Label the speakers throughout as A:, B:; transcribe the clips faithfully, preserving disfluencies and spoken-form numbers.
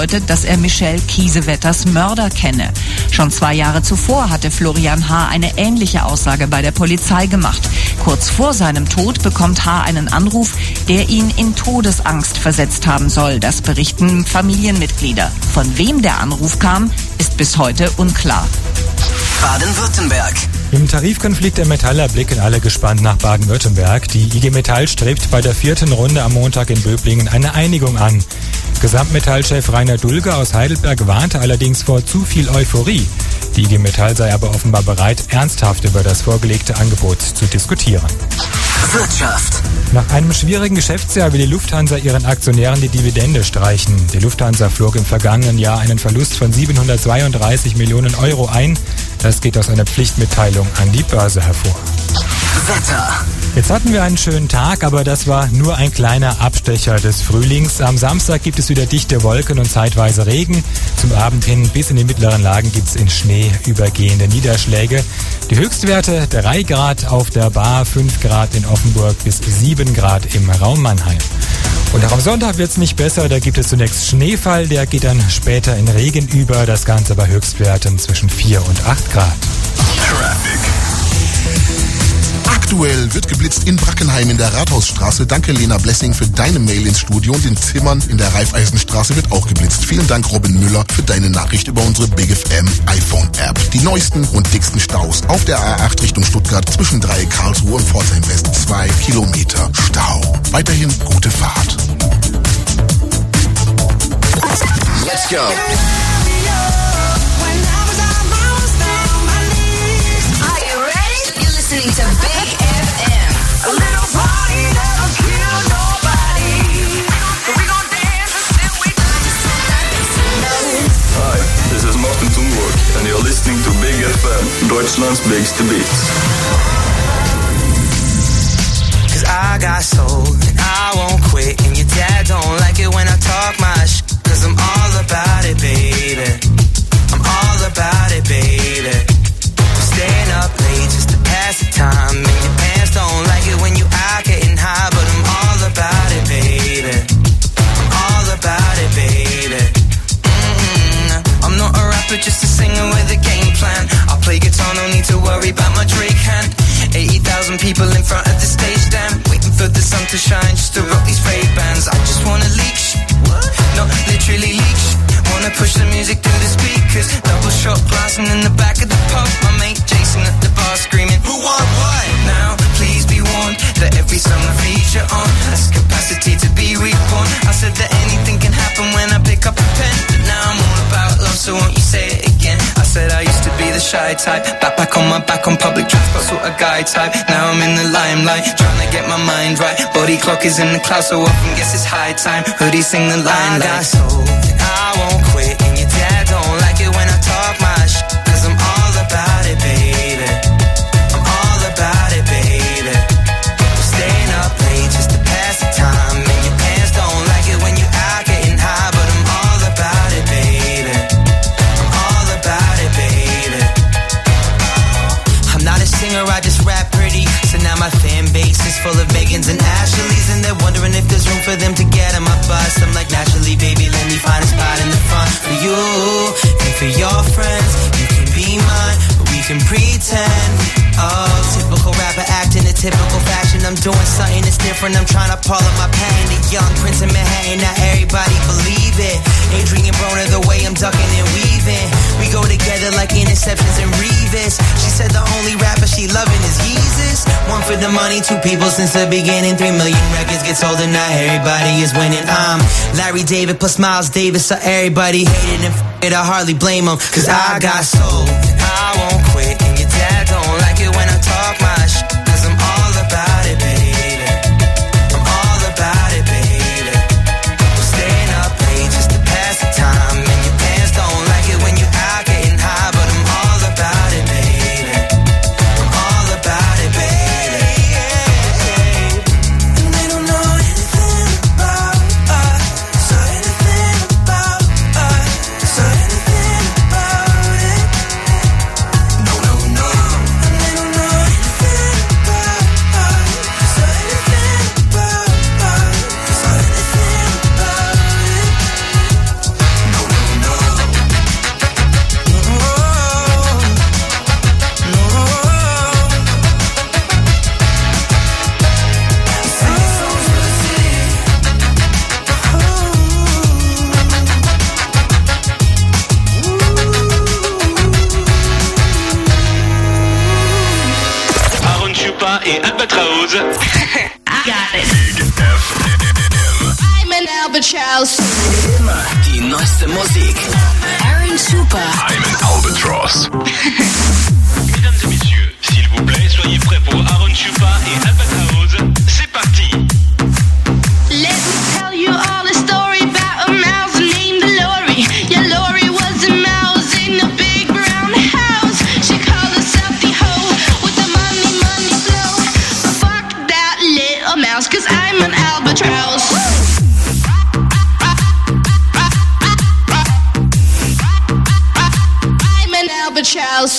A: angedeutet, dass er Michelle Kiesewetters Mörder kenne. Schon zwei Jahre zuvor hatte Florian H. eine ähnliche Aussage bei der Polizei gemacht. Kurz vor seinem Tod bekommt H. einen Anruf, der ihn in Todesangst versetzt haben soll. Das berichten Familienmitglieder. Von wem der Anruf kam, ist bis heute unklar.
B: Baden-Württemberg.
C: Im Tarifkonflikt der Metaller blicken alle gespannt nach Baden-Württemberg. Die I G Metall strebt bei der vierten Runde am Montag in Böblingen eine Einigung an. Gesamtmetallchef Rainer Dulger aus Heidelberg warnte allerdings vor zu viel Euphorie. Die I G Metall sei aber offenbar bereit, ernsthaft über das vorgelegte Angebot zu diskutieren.
B: Wirtschaft.
C: Nach einem schwierigen Geschäftsjahr will die Lufthansa ihren Aktionären die Dividende streichen. Die Lufthansa flog im vergangenen Jahr einen Verlust von siebenhundertzweiunddreißig Millionen Euro ein. Das geht aus einer Pflichtmitteilung an die Börse hervor.
B: Wetter.
C: Jetzt hatten wir einen schönen Tag, aber das war nur ein kleiner Abstecher des Frühlings. Am Samstag gibt es wieder dichte Wolken und zeitweise Regen. Zum Abend hin bis in die mittleren Lagen gibt es in Schnee übergehende Niederschläge. Die Höchstwerte drei Grad auf der Bar, fünf Grad in Offenburg bis sieben Grad im Raum Mannheim. Und auch am Sonntag wird es nicht besser, da gibt es zunächst Schneefall, der geht dann später in Regen über, das Ganze bei Höchstwerten zwischen vier und acht Grad.
B: Traffic.
D: Aktuell wird geblitzt in Brackenheim in der Rathausstraße. Danke Lena Blessing für deine Mail ins Studio, und in Zimmern in der Raiffeisenstraße wird auch geblitzt. Vielen Dank Robin Müller für deine Nachricht über unsere Big F M iPhone App. Die neuesten und dicksten Staus auf der A acht Richtung Stuttgart zwischen drei Karlsruhe und Pforzheim West. Zwei Kilometer Stau. Weiterhin gute Fahrt.
B: Let's go.
E: Listening to Big F M. A little party that'll kill nobody. We gon' dance until we die.
F: Hi, this is Martin Thunberg and you're listening to Big F M, Deutschland's biggest beats.
G: Cause I got soul and I won't quit, and your dad don't like it when I talk my shit. Cause I'm all about it, baby. I'm all about it, baby. Staying up late just to pass the time, and your pants don't like it when you out getting high, but I'm all about it, baby. I'm all about it, baby. Mm-hmm. I'm not a rapper, just a singer with a game plan. I play guitar, no need to worry about my Drake hand. eighty thousand people in front of the stage, damn, waiting for the sun to shine just to rock these Ray-Bans. I just wanna leak shit, no, literally leak shit. Wanna push the music through the speakers, double shot blasting in the back of the pub. My mate Jason at the bar screaming, who want what? Now, please be warned that every song I feature on has capacity to be reborn. I said that anything can happen when I pick up a pen, but now I'm all about love, so won't you say it again? I said I used to be the shy type, back back on my back on public transport, sort of guy type. Now I'm in the limelight, trying to get my mind right. Body clock is in the clouds, so often guess it's high time. Hoodie sing the line like, I got soul, and I won't quit, and your dad don't like it when I talk my shit. Cause I'm all about it, baby. I'm all about it, baby. I'm staying up late just to pass the time, and your pants don't like it when you out getting high, but I'm all about it, baby. I'm all about it, baby. I'm not a singer, I just rap pretty. So now my fan base is full of Megans and Ashleys, and they're wondering if there's room for them to get on my bus. I'm like, naturally, baby, let me find a spot in the front for you and for your friends. You can be mine, but we can pretend. Oh, typical rapper acting a typical fashion. I'm doing something that's different. I'm trying to pull up my pain. The young prince in Manhattan, not everybody believe it. Adrian Broner, the way I'm ducking and weaving. We go together like interceptions and Revis. She said the only rapper she loving is Yeezus. One for the money, two people since the beginning. Three million records get sold and not everybody is winning. I'm Larry David plus Miles Davis, so everybody hated and f*** it. I hardly blame them, cause I got soul and I won't quit, and your dad don't like it when I talk my shit. Cause I'm all about it, baby. I'm all about it, baby. I'm staying up late just to pass the time, and your pants don't like it when you out getting high, but I'm all about it, baby. I'm all about it, baby. And they don't know anything about us, so anything about us, so anything about it. No, no, no. And they don't know anything
H: Hose.
E: I got it. I'm an albatross.
B: Immer die neueste Musik.
E: Aaron Super.
B: I'm an Albatross.
H: Mesdames et messieurs, s'il vous plaît, soyez prêts pour Aaron Chupa et Albatraoz. C'est parti.
E: Let me tell you all a story about a mouse named Lori. Yeah, Lori was a mouse in a big brown house. She called herself the hoe with the money, money flow. Fuck that little mouse, cause I'm an albatross. I'm an albatross.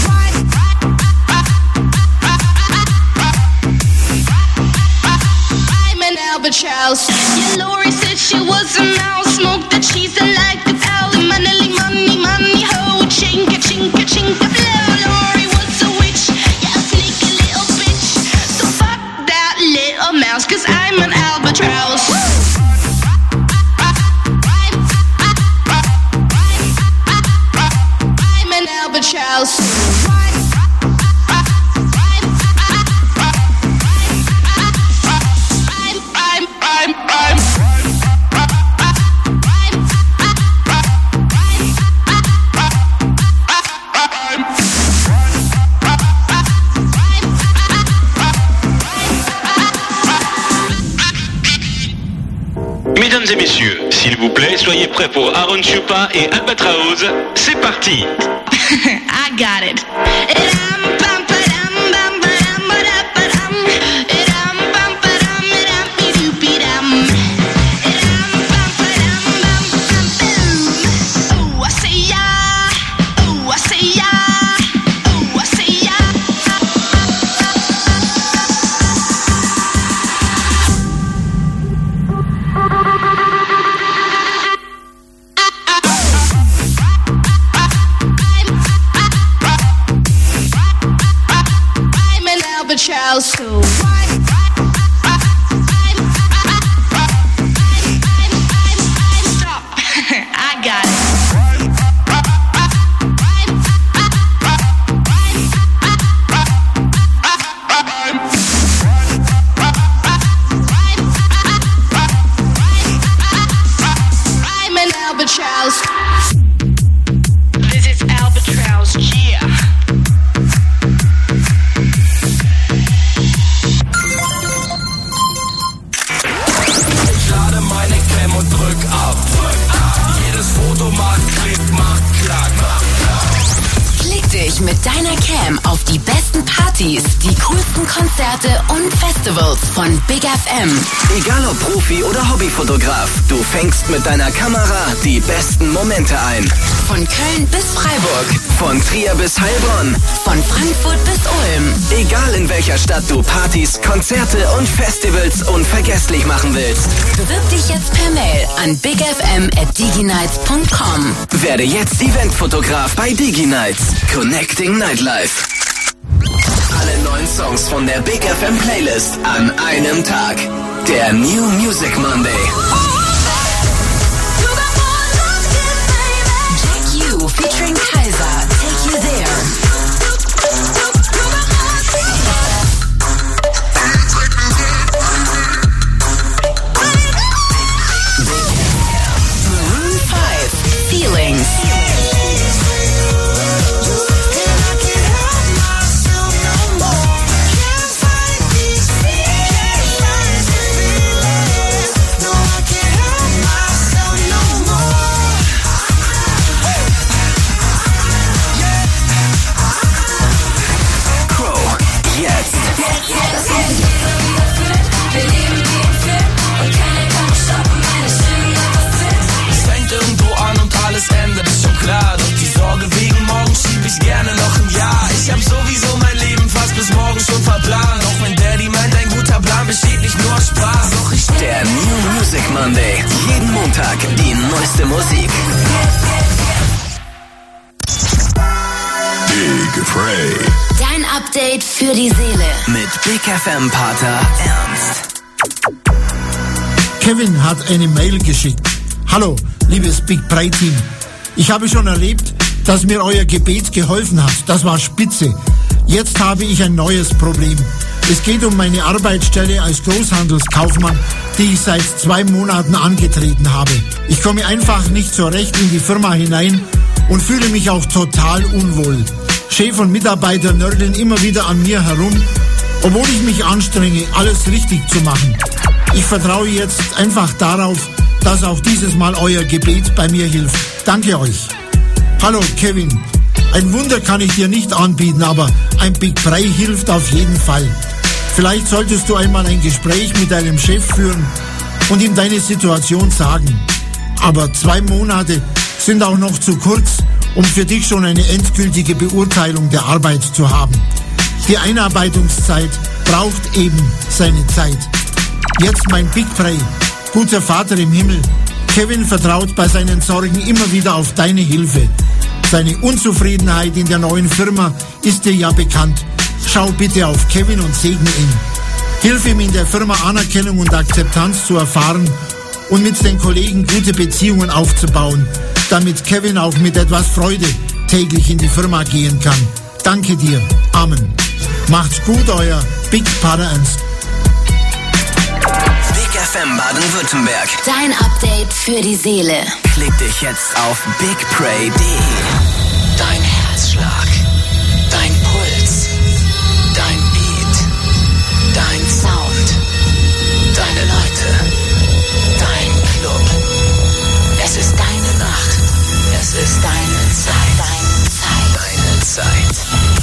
E: Albatross. Yeah, Lori said she was a mouse, smoked the cheese and like a owl. Money, money, money, ho, chinka, chinka, chinka, blow. Lori was a witch, yeah, a sneaky little bitch. So fuck that little mouse, cause I'm an albatross. I'm an albatross.
H: Mesdames et messieurs, s'il vous plaît, soyez prêts pour Aaron Chupa et Albatraoz. C'est parti.
E: I got it. Albatross. Stop. I got it. I'm an albatross. This is albatross. Yeah.
I: Mit deiner Cam auf die besten Partys, die coolsten Konzerte und Festivals von Big F M.
B: Egal ob Profi oder Hobbyfotograf, du fängst mit deiner Kamera die besten Momente ein.
I: Von Köln bis Freiburg.
B: Von Trier bis Heilbronn.
I: Von Frankfurt bis Ulm.
B: Egal in welcher Stadt du Partys, Konzerte und Festivals unvergesslich machen willst.
I: Bewirb dich jetzt per Mail an bigfm at diginights punkt com.
B: Werde jetzt Eventfotograf bei DigiNights. Connecting Nightlife. Alle neuen Songs von der Big F M Playlist an einem Tag. Der New Music Monday.
I: Jack U featuring Kaiser. Take You There. Maroon five. Feelings.
B: Der New Music Monday. Jeden Montag die neueste Musik. Big Frey.
I: Dein Update für die Seele.
B: Mit Big F M Pater Ernst.
J: Kevin hat eine Mail geschickt. Hallo, liebes Big Frey Team. Ich habe schon erlebt, dass mir euer Gebet geholfen hat. Das war spitze. Jetzt habe ich ein neues Problem. Es geht um meine Arbeitsstelle als Großhandelskaufmann, die ich seit zwei Monaten angetreten habe. Ich komme einfach nicht so recht in die Firma hinein und fühle mich auch total unwohl. Chef und Mitarbeiter nörgeln immer wieder an mir herum, obwohl ich mich anstrenge, alles richtig zu machen. Ich vertraue jetzt einfach darauf, dass auch dieses Mal euer Gebet bei mir hilft. Danke euch. Hallo Kevin. Ein Wunder kann ich dir nicht anbieten, aber ein Big Brei hilft auf jeden Fall. Vielleicht solltest du einmal ein Gespräch mit deinem Chef führen und ihm deine Situation sagen. Aber zwei Monate sind auch noch zu kurz, um für dich schon eine endgültige Beurteilung der Arbeit zu haben. Die Einarbeitungszeit braucht eben seine Zeit. Jetzt mein Big Brei. Guter Vater im Himmel, Kevin vertraut bei seinen Sorgen immer wieder auf deine Hilfe. Seine Unzufriedenheit in der neuen Firma ist dir ja bekannt. Schau bitte auf Kevin und segne ihn. Hilf ihm in der Firma Anerkennung und Akzeptanz zu erfahren und mit den Kollegen gute Beziehungen aufzubauen, damit Kevin auch mit etwas Freude täglich in die Firma gehen kann. Danke dir. Amen. Macht's gut, euer Big Papa Ernst.
B: Big F M Baden-Württemberg.
I: Dein Update für die Seele.
B: Klick dich jetzt auf big pray punkt de. Dein Herzschlag, dein Puls, dein Beat, dein Sound, deine Leute, dein Club. Es ist deine Nacht. Es ist deine Zeit. Deine Zeit. Deine Zeit.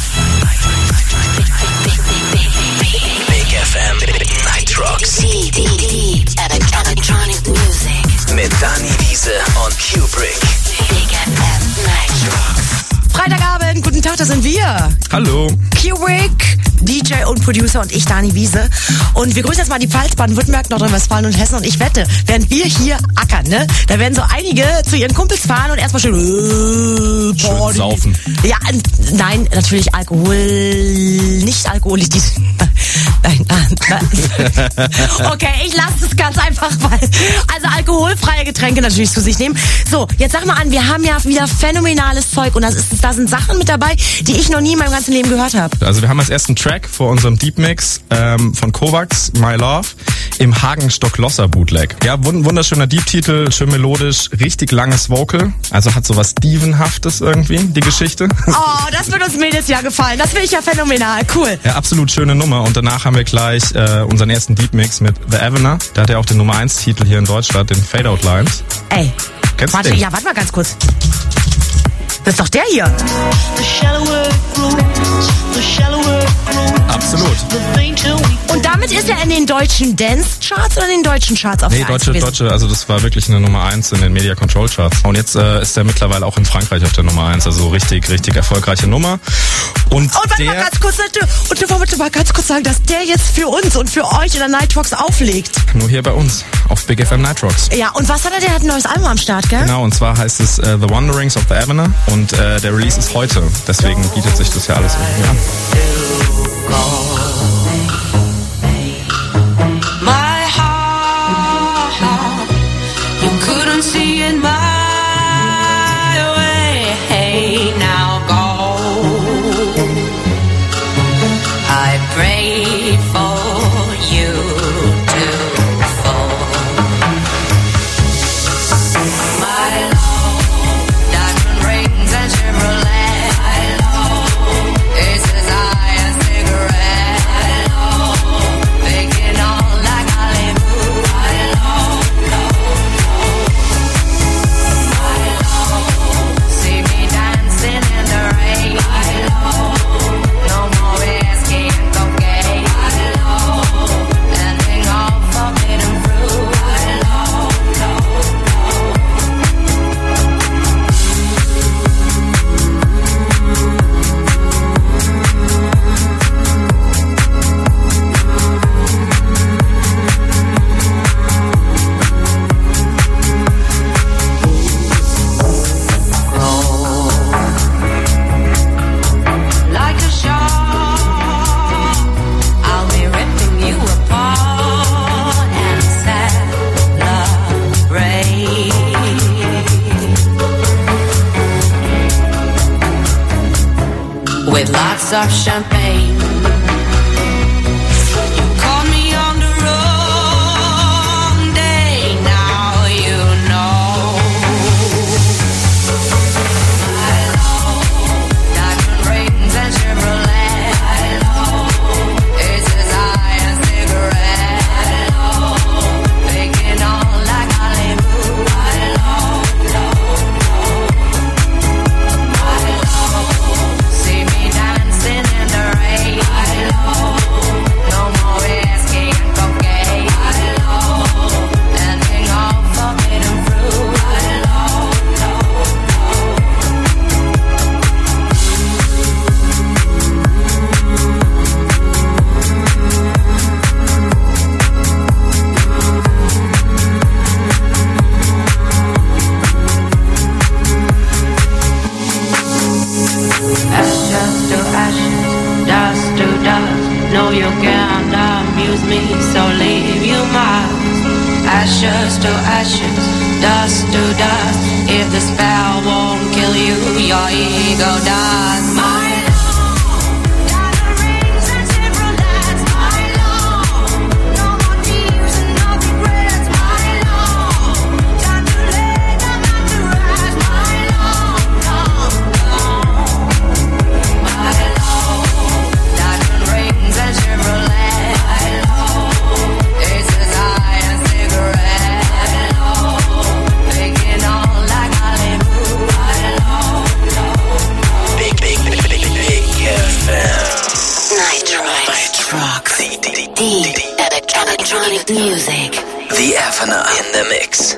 B: Big F M Night Rocks.
I: Deep, deep, deep electronic music.
B: Mit Dani Wiese und Kubrick.
I: Big F M Night Rocks.
K: Freitagabend, guten Tag, da sind wir.
L: Hallo.
K: Kubrick, D J und Producer und ich, Dani Wiese. Und wir grüßen jetzt mal die Pfalz, Baden-Württemberg, Nordrhein-Westfalen und Hessen. Und ich wette, während wir hier ackern, ne, da werden so einige zu ihren Kumpels fahren und erstmal schön, äh,
L: schön saufen.
K: Ja, n- nein, natürlich Alkohol, nicht Alkohol, die, nein, nein. Okay, ich lasse es ganz einfach, weil, also alkoholfreie Getränke natürlich zu sich nehmen. So, jetzt sag mal an, wir haben ja wieder phänomenales Zeug und das ist, da sind Sachen mit dabei, die ich noch nie in meinem ganzen Leben gehört habe.
L: Also wir haben als ersten Track vor unserem Deep Mix ähm, von Kovacs, My Love, im Hagenstock-Losser Bootleg. Ja, wund- wunderschöner Deep-Titel, schön melodisch, richtig langes Vocal, also hat sowas Stevenhaftes irgendwie, die Geschichte.
K: Oh, das wird uns Mädels ja gefallen, das finde ich ja phänomenal, cool.
L: Ja, absolut schöne Nummer und danach haben wir gleich äh, unseren ersten Deep Mix mit The Avener, da hat er auch den Nummer eins Titel hier in Deutschland, den Fade Out Lines.
K: Ey,
L: kennst
K: warte,
L: du den?
K: ja, warte mal ganz kurz. Das ist doch der hier.
L: Absolut.
K: Und damit ist er in den deutschen Dance-Charts oder in den deutschen Charts auf
L: Nee,
K: der eins
L: deutsche,
K: gewesen?
L: deutsche, also das war wirklich eine Nummer eins in den Media Control Charts. Und jetzt äh, ist er mittlerweile auch in Frankreich auf der Nummer eins, also richtig, richtig erfolgreiche Nummer. Und,
K: Und warte
L: der,
K: mal ganz kurz, und du wolltest mal ganz kurz sagen, dass der jetzt für uns und für euch in der Night Rocks auflegt.
L: nur hier bei uns, auf Big F M Night Rocks.
K: Ja, und was hat er? Der hat ein neues Album am Start, gell?
L: Genau, und zwar heißt es äh, The Wanderings of the Avener und äh, der Release ist heute, deswegen bietet sich das ja alles irgendwie an.
E: My heart, you couldn't see it my way. Hey, now go. I pray for you to fall. My love, diamond rings and Chevrolet. My love, it's as high as cigarette. My love, faking all like Hollywood. My love, love, love. My love, see me dancing in the rain. My love, no more whiskey and cocaine. My love, ending all forbidden fruit. My love, love, like a shark, I'll be ripping you apart and celebrate. With lots of champagne,
M: with me, so leave you mine. Ashes to ashes, dust to dust. If the spell won't kill you, your ego does. My
I: electronic music.
B: The Avena in the mix.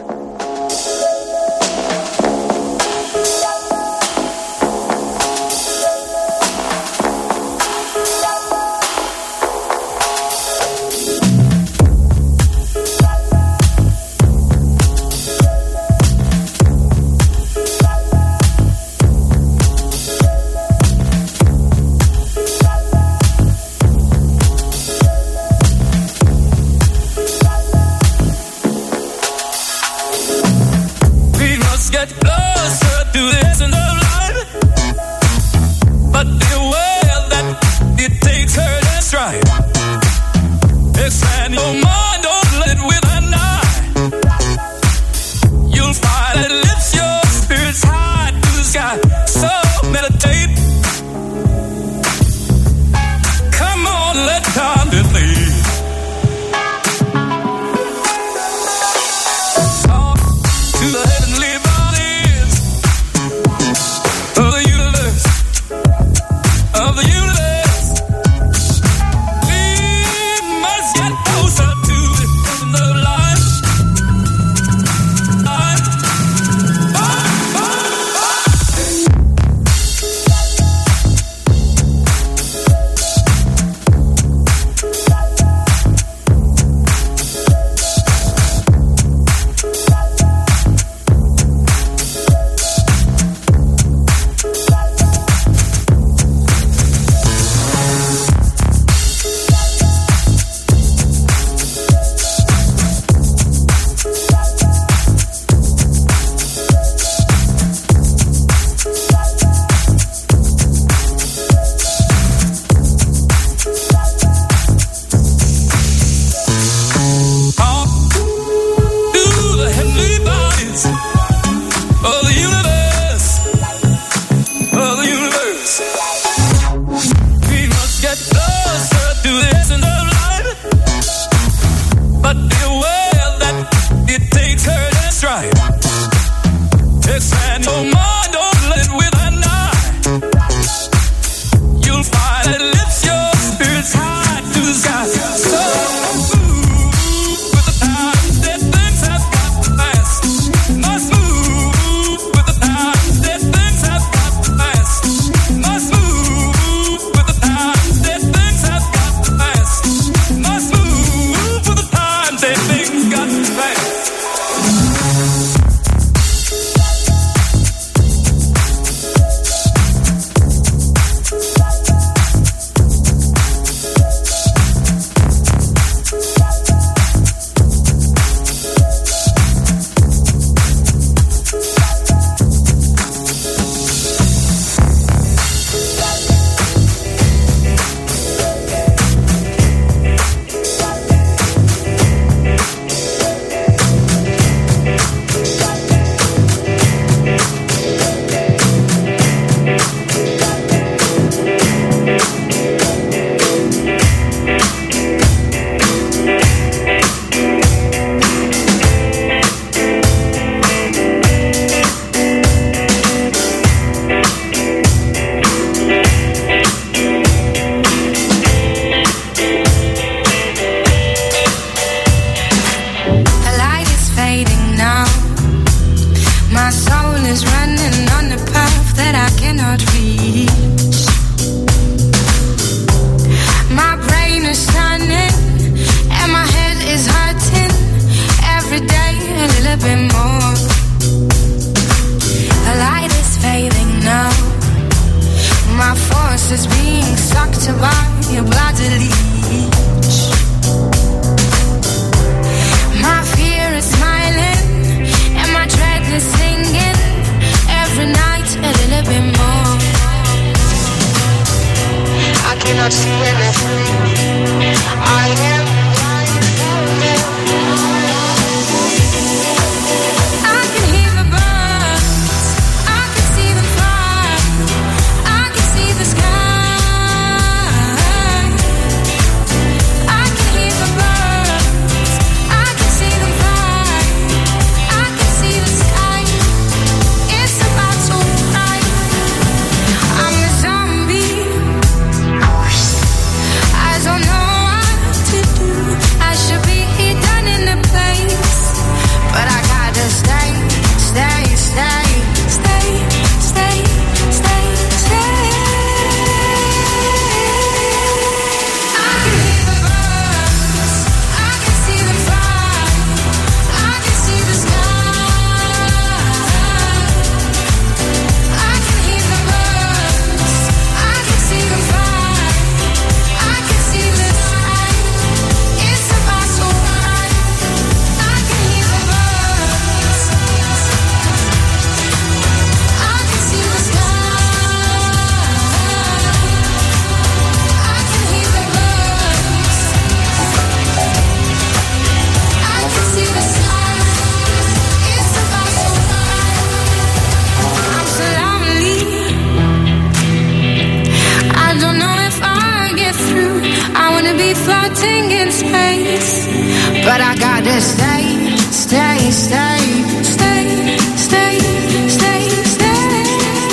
M: wanna stay, stay, stay, stay, stay, stay, stay.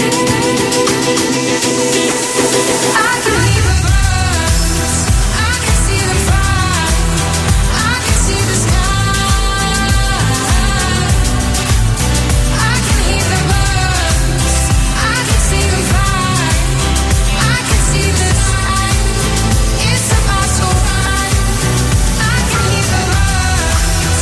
M: I can hear the birds, I can see them fly, I can see the sky. I can hear the birds, I can see them fly, I can see the light. It's about to run. I can hear the birds.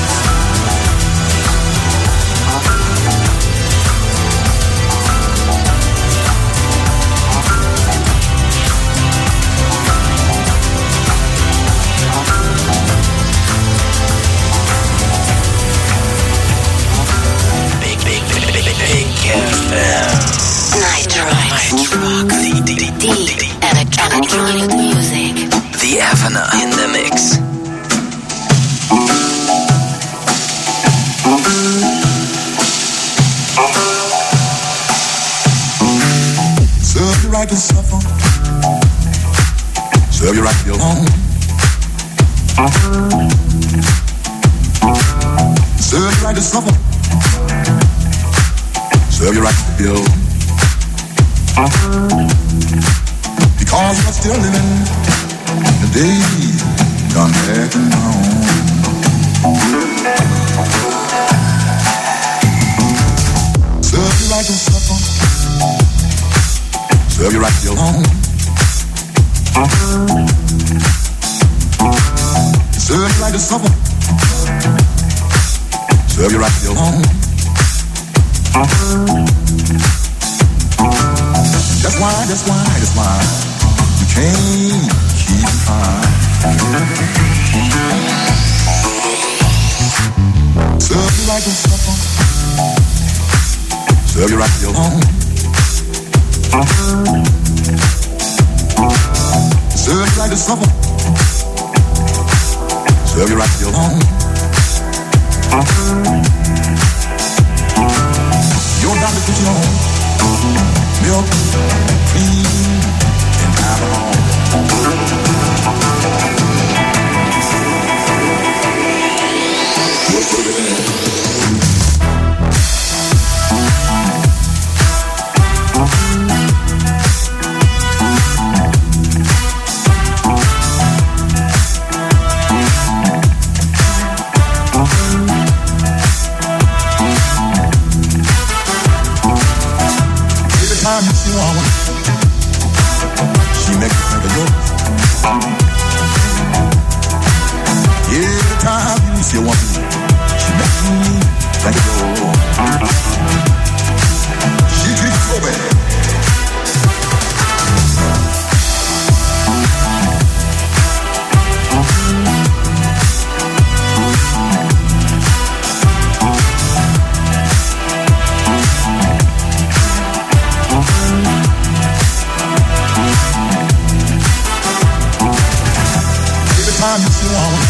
B: Big, big, big, big, big, big F M.
I: Night Rock.
B: The, the, the,
I: The electronic music.
B: the Evener in the mix.
N: Serve you right to suffer. Serve you right to go home. Serve you right to suffer. Serve you right to build. Because you're still living the day gone back and home. Serve you right to suffer. Serve you right to your home. Serve you right to suffer. Serve you right to your home. That's why, that's why, that's why you can't keep high. Serve you right to suffer. Serve you right to your home. Serve you right to suffer. Serve you right to your home. Your doctor put you on milk, cream, and alcohol. What's the living? Time you see a woman, she makes you think of yours. Every time you see a woman, she makes you think of yours. She treats you so bad. Time you see a woman,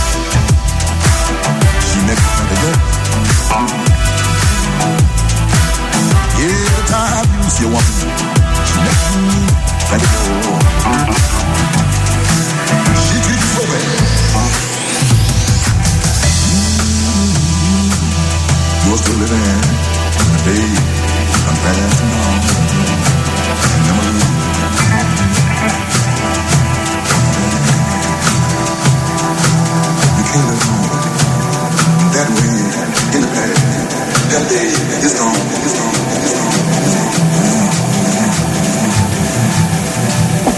N: she makes you think of yours. Every time you see a woman, she makes you think of yours. She treats you so bad. Mm-hmm. You're still living in the day I'm passing on. Never lose. That way in the past, that day is gone, is gone, is gone, is gone.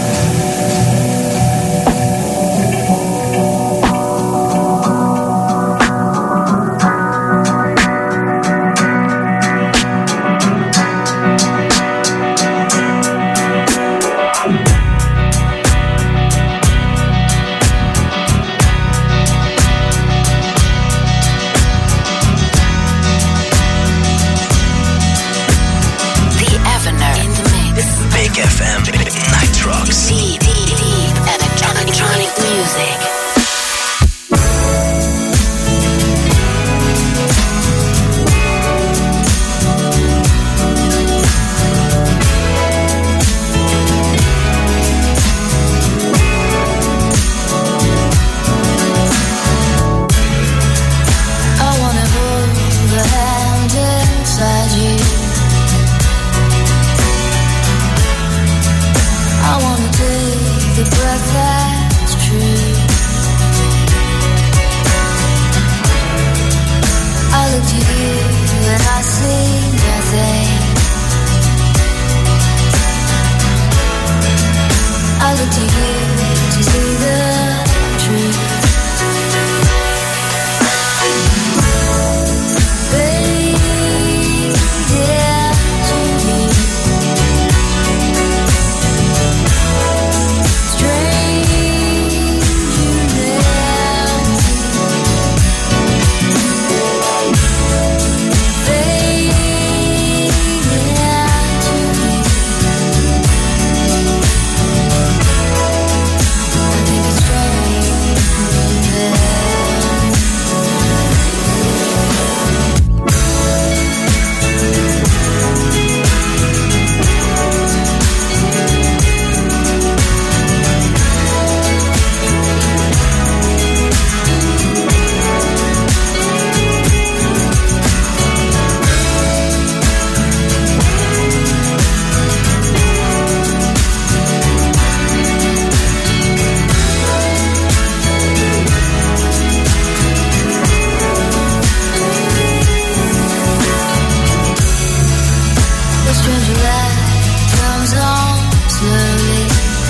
M: The stranger that comes on slowly.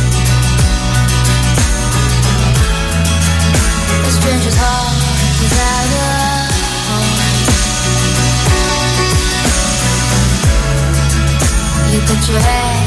M: A stranger's heart without a home. You put your head